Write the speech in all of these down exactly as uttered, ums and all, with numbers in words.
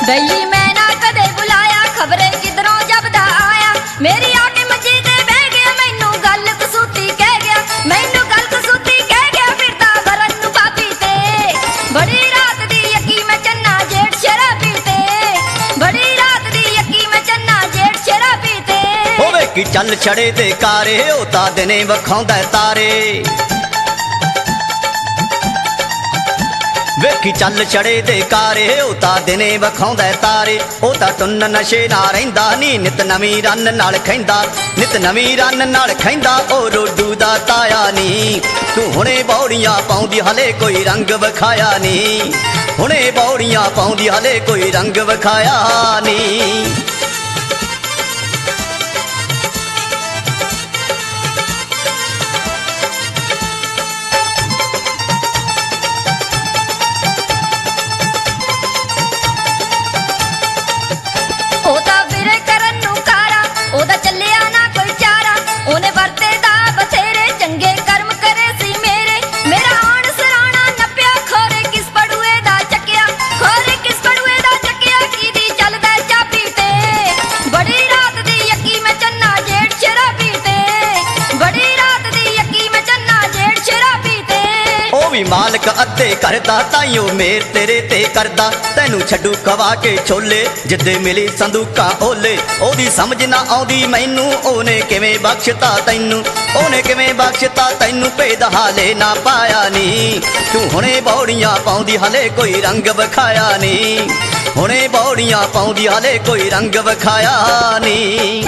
ਬੈਲੀ ਮੈਂ ਨਾ ਕਦੇ ਬੁਲਾਇਆ ਖਬਰੇ ਕਿਧਰੋਂ ਜਬਦਾ ਆਇਆ ਮੇਰੀ ਆ ਕੇ ਮੰਜੀ ਤੇ ਬਹਿ ਗਿਆ ਮੈਨੂੰ ਗੱਲ ਕਸੂਤੀ ਕਹਿ ਗਿਆ ਮੈਨੂੰ ਗੱਲ ਕਸੂਤੀ ਕਹਿ ਗਿਆ ਫਿਰਦਾ ਵਰਨ ਨੂੰ ਪਾਪੀ ਤੇ ਬੜੀ ਰਾਤ ਦੀ ਯਕੀ ਮੈਂ ਚੰਨਾ ਜੇਠ ਸ਼ਰਾਬੀ ਤੇ ਬੜੀ ਰਾਤ ਦੀ ਯਕੀ ਮੈਂ ਚੰਨਾ ਜੇਠ ਸ਼ਰਾਬੀ ਤੇ ਹੋਵੇ ਕਿ ਚੱਲ ਛੜੇ ਤੇ ਕਾਰੇ ਉਹ ਤਾਂ ਦਿਨੇ ਵਿਖਾਉਂਦਾ ਤਾਰੇ ਵੇਖੀ ਚੱਲ ਛੜੇ ਦੇ ਕਾਰੇ ਉਹ ਤਾਂ ਦਿਨੇ ਵਿਖਾਉਂਦਾ ਤਾਰੇ ਉਹ ਤਾਂ ਟੁੰਨ ਨਸ਼ੇ ਨਾ ਰਹਿੰਦਾ ਨੀ ਨਿਤ ਨਵੀਂ ਰੰਨ ਨਾਲ ਖੈਂਦਾ ਨਿਤ ਨਵੀਂ ਰੰਨ ਨਾਲ ਖੈਂਦਾ ਉਹ ਰੋਡੂ ਦਾ ਤਾਇਆ ਨੀ ਤੂੰ ਹੁਣੇ ਬੌੜੀਆਂ ਪਾਉਂਦੀ ਹਲੇ ਕੋਈ ਰੰਗ ਵਿਖਾਇਆ ਨੀ ਹੁਣੇ ਬੌੜੀਆਂ ਪਾਉਂਦੀ ਹਲੇ ਕੋਈ ਰੰਗ ਵਿਖਾਇਆ ਨੀ ਉਹਨੇ ਵਰਤੇ ਦਾ ਬਥੇਰੇ ਚੰਗੇ ਕਰਮ ਕਰੇ ਸੀ ਮੇਰੇ ਮੇਰਾ ਆਣ ਸਰਾਣਾ ਨੱਪਿਆ ਖੋਰੇ ਕਿਸ ਪੜੂਏ ਦਾ ਚੱਕਿਆ ਖੋਰੇ ਕਿਸ ਪੜੂਏ ਦਾ ਚੱਕਿਆ ਕੀਦੀ ਚੱਲਦਾ ਚਾਬੀ ਤੇ ਬੜੀ ਰਾਤ ਦੀ ਯਕੀ ਮੈਂ ਚੰਨਾ ਜੇਠ ਸ਼ਰਾਬੀ ਤੇ ਬੜੀ ਰਾਤ ਦੀ ਯਕੀ ਮੈਂ ਚੰਨਾ ਜੇਠ ਸ਼ਰਾਬੀ ਤੇ ਉਹ ਵੀ ਮਾਲਕ ਅੱਧੇ ਕਰਦਾ ਤਾਈਓ ਮੇਰ ਤੇਰੇ ਤੇ ਕਰਦਾ ਤੈਨੂੰ ਛੱਡੂ ਖਵਾ ਕੇ ਛੋਲੇ ਜਿੱਦੇ ਮਿਲੀ ਸੰਦੂਕਾਂ ਓਲੇ ਉਹਦੀ ਸਮਝ ਨਾ ਆਉਂਦੀ ਮੈਨੂੰ ਉਹਨੇ ਕਿਵੇਂ ਬਖਸ਼ਤਾ ਤੈਨੂੰ ਉਹਨੇ ਕਿਵੇਂ ਬਖਸ਼ਤਾ ਤੈਨੂੰ ਭੇਦ ਹਾਲੇ ਨਾ ਪਾਇਆ ਨੀ ਤੂੰ ਹੁਣੇ ਬੌੜੀਆਂ ਪਾਉਂਦੀ ਹਲੇ ਕੋਈ ਰੰਗ ਵਿਖਾਇਆ ਨੀ ਹੁਣੇ ਬੌੜੀਆਂ ਪਾਉਂਦੀ ਹਲੇ ਕੋਈ ਰੰਗ ਵਿਖਾਇਆ ਨੀ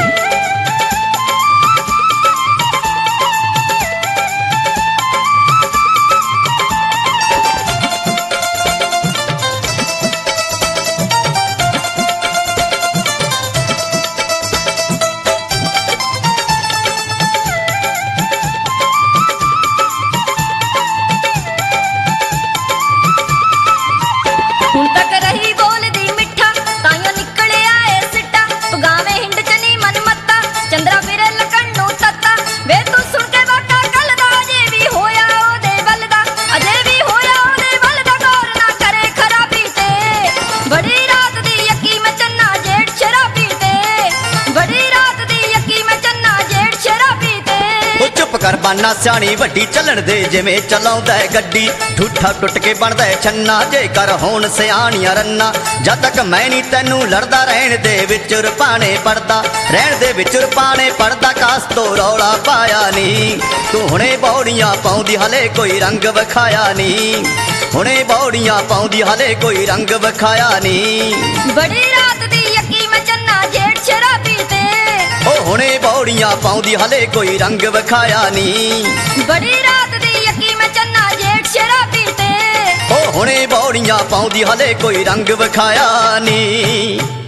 ਹੁਣ ਤੱਕ ਰਹੀ ਬੋਲਦੀ ਮਿੱਠਾ ਤਾਈਓ ਨਿਕਲਿਆ ਏ ਸਿੱਟਾ ਪਗਾਵੇਂ ਹਿੰਡ ਚ ਨੀ ਮਨ ਮੱਤਾ ਚੰਦਰਾ ਫਿਰੇ ਲਕਣ ਨੂੰ ਤੱਤਾ ਵੇ ਤੂੰ ਸੁਣ ਕੇ ਵਾਕਾ ਕੱਲ ਦਾ ਅਜੇ ਵੀ ਹੋਇਆ ਉਹਦੇ ਵੱਲ ਦਾ ਅਜੇ ਵੀ ਹੋਇਆ ਉਹਦੇ ਵੱਲ ਦਾ ਗੌਰ ਨਾ ਕਰੇ ਖਰਾਬੀ ਤੇ ਬੜੀ ਰਾਤ ਦੀ ਯਕੀ ਮੈਂ ਚੰਨਾ ਜੇਠ ਸ਼ਰਾਬੀ ਤੇ ਬੜੀ ਰਾਤ ਦੀ ਯਕੀ ਮੈਂ ਚੰਨਾ ਜੇਠ ਸ਼ਰਾਬੀ ਤੇ ਉਹ ਚੁੱਪ ਕਰ ਬਾਨਾ ਸਿਆਣੀ ਵੱਡੀ ਚੱਲਣ ਦੇ ਜਿਵੇਂ ਚਲਾਉਂਦਾ ਏ ਗੱਡੀ ਠੂਠਾ ਟੁੱਟ ਕੇ ਬਣਦਾ ਏ ਛੰਨਾ ਜੇ ਕਰ ਹੋਣ ਸਿਆਣੀਆਂ ਰੰਨਾ ਜਦ ਤੱਕ ਮੈਂ ਨਹੀਂ ਤੈਨੂੰ ਲੜਦਾ ਰਹਿਣ ਦੇ ਵਿੱਚ ਰੁਪਾਣੇ ਪੜਦਾ ਰਹਿਣ ਦੇ ਵਿੱਚ ਰੁਪਾਣੇ ਪੜਦਾ ਕਾਸ ਤੋਂ ਰੌਲਾ ਪਾਇਆ ਨੀ ਤੂੰ ਹੁਣੇ ਬੌੜੀਆਂ ਪਾਉਂਦੀ ਹਲੇ ਕੋਈ ਰੰਗ ਵਿਖਾਇਆ ਨੀ ਹੁਣੇ ਬੌੜੀਆਂ ਪਾਉਂਦੀ ਹਲੇ ਕੋਈ ਰੰਗ ਵਿਖਾਇਆ ਨੀ ਬੜੀ ਰਾਤ ਦੀ ਯਕੀ ਮੈਂ ਚੰਨਾ ਜੇਠ ਸ਼ਰਾਬੀ ਤੇ ਉਹ ਹੁਣੇ ਬੌੜੀਆਂ ਪਾਉਂਦੀ ਹਲੇ ਕੋਈ ਰੰਗ ਵਿਖਾਇਆ ਨੀ ਬੜੀ ਰਾਤ ਦੀ ਯਕੀ ਮੈਂ ਚੰਨਾ ਜੇਠ ਸ਼ਰਾਬੀ ਤੇ ਉਹ ਹੁਣੇ ਬੌੜੀਆਂ ਪਾਉਂਦੀ ਹਲੇ ਕੋਈ ਰੰਗ ਵਿਖਾਇਆ ਨੀ